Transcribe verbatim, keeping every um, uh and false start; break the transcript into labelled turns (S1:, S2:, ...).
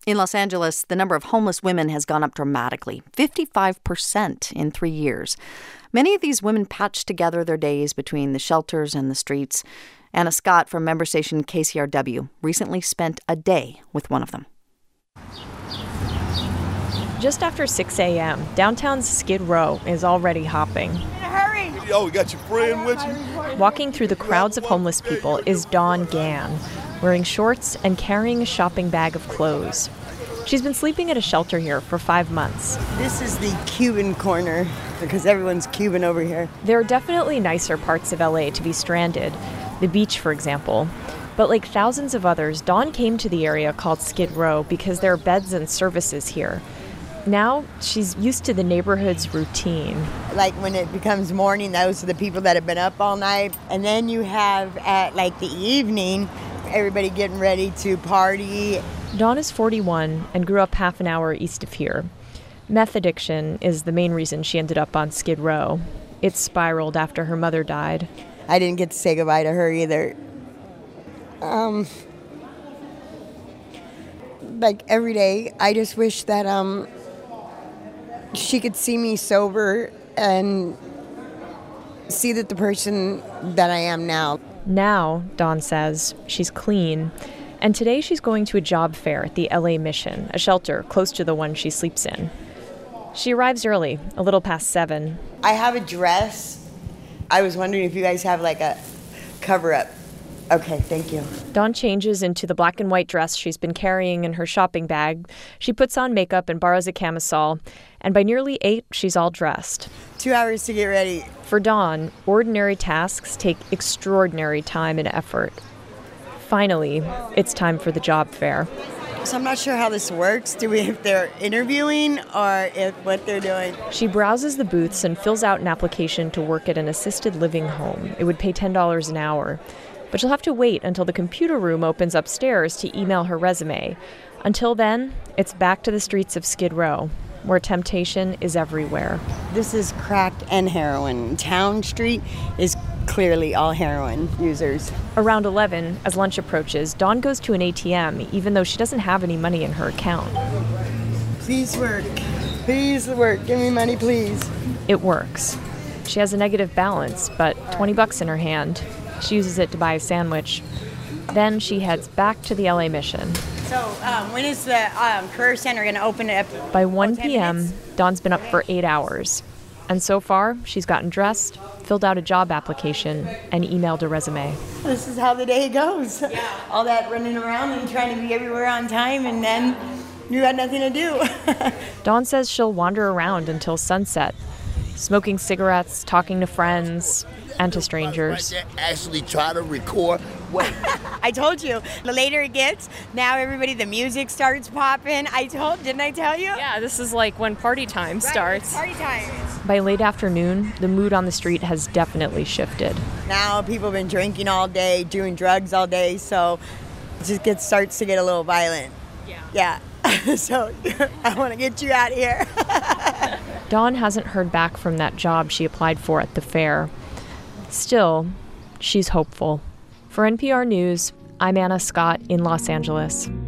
S1: In Los Angeles, the number of homeless women has gone up dramatically, fifty-five percent in three years. Many of these women patched together their days between the shelters and the streets. Anna Scott from member station K C R W recently spent a day with one of them.
S2: Just after six a.m., downtown's Skid Row is already hopping.
S3: Hurry!
S4: Yo, you got your friend with you?
S2: Walking through the crowds of homeless people is Dawn Gann, wearing shorts and carrying a shopping bag of clothes. She's been sleeping at a shelter here for five months.
S3: This is the Cuban corner, because everyone's Cuban over here.
S2: There are definitely nicer parts of L A to be stranded, the beach, for example. But like thousands of others, Dawn came to the area called Skid Row because there are beds and services here. Now, she's used to the neighborhood's routine.
S3: Like when it becomes morning, those are the people that have been up all night. And then you have at like the evening, everybody getting ready to party.
S2: Dawn is forty-one and grew up half an hour east of here. Meth addiction is the main reason she ended up on Skid Row. It spiraled after her mother died.
S3: I didn't get to say goodbye to her either. Um, like every day, I just wish that um, she could see me sober and see that the person that I am now.
S2: Now, Dawn says, she's clean. And today she's going to a job fair at the L A Mission, a shelter close to the one she sleeps in. She arrives early, a little past seven.
S3: I have a dress. I was wondering if you guys have like a cover-up. Okay, thank you.
S2: Dawn changes into the black and white dress she's been carrying in her shopping bag. She puts on makeup and borrows a camisole. And by nearly eight, she's all dressed.
S3: Two hours to get ready.
S2: For Dawn, ordinary tasks take extraordinary time and effort. Finally, it's time for the job fair.
S3: So I'm not sure how this works. Do we, if they're interviewing or if what they're doing?
S2: She browses the booths and fills out an application to work at an assisted living home. It would pay ten dollars an hour. But she'll have to wait until the computer room opens upstairs to email her resume. Until then, it's back to the streets of Skid Row, where temptation is everywhere.
S3: This is crack and heroin. Town Street is clearly all heroin users.
S2: Around eleven, as lunch approaches, Dawn goes to an A T M, even though she doesn't have any money in her account.
S3: Please work. Please work. Give me money, please.
S2: It works. She has a negative balance, but twenty bucks in her hand. She uses it to buy a sandwich. Then she heads back to the L A Mission.
S5: So um, when is the um, Career Center going to open it up?
S2: By one p.m., Dawn's been up for eight hours. And so far, she's gotten dressed, filled out a job application, and emailed a resume.
S3: This is how the day goes. Yeah. All that running around and trying to be everywhere on time, and then you got nothing to do.
S2: Dawn says she'll wander around until sunset, smoking cigarettes, talking to friends, and to strangers.
S4: Right there, actually try to record. Wait.
S5: I told you, the later it gets, now everybody, the music starts popping. I told, didn't I tell you?
S2: Yeah, this is like when party time
S5: right,
S2: starts.
S5: Party time.
S2: By late afternoon, the mood on the street has definitely shifted.
S3: Now people have been drinking all day, doing drugs all day, so it just gets starts to get a little violent. Yeah. Yeah. So I want to get you out of here.
S2: Dawn hasn't heard back from that job she applied for at the fair. Still, she's hopeful. For N P R News, I'm Anna Scott in Los Angeles.